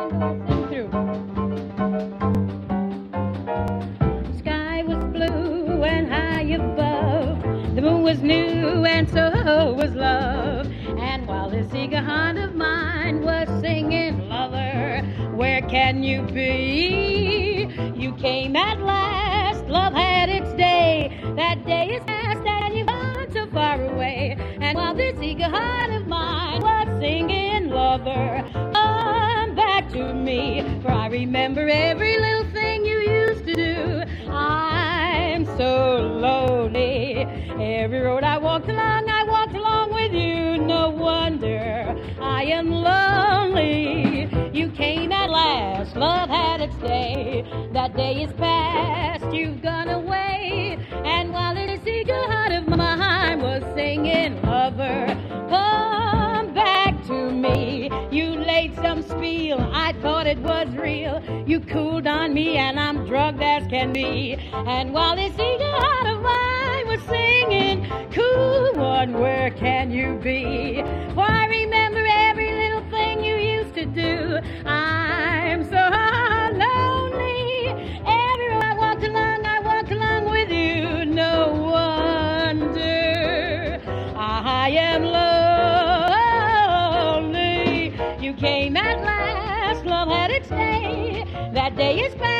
Sing through. Sky was blue and high above. The moon was new and so was love. And while this eager heart of mine was singing, lover, where can you be? You came at last, love had its day. That day is past and you've gone so far away. And while this eager heart of mine was singing, lover, come back to me. For I remember every little thing you used to do. I'm so lonely. Every road I walked along with you. No wonder I am lonely. You came at last, love had its day. That day is past, you've gone away. And while this eager heart of mine was singing, lover, come back to me. You laid some spiel, I thought it was real. You cooled on me and I'm drugged as can be. And while this eager heart of mine was singing, cool one, where can you be? For I remember every little thing you used to do. I'm so lonely. Everywhere I walked along with you. No wonder I am lonely. You came at last, love had its day. That day is past.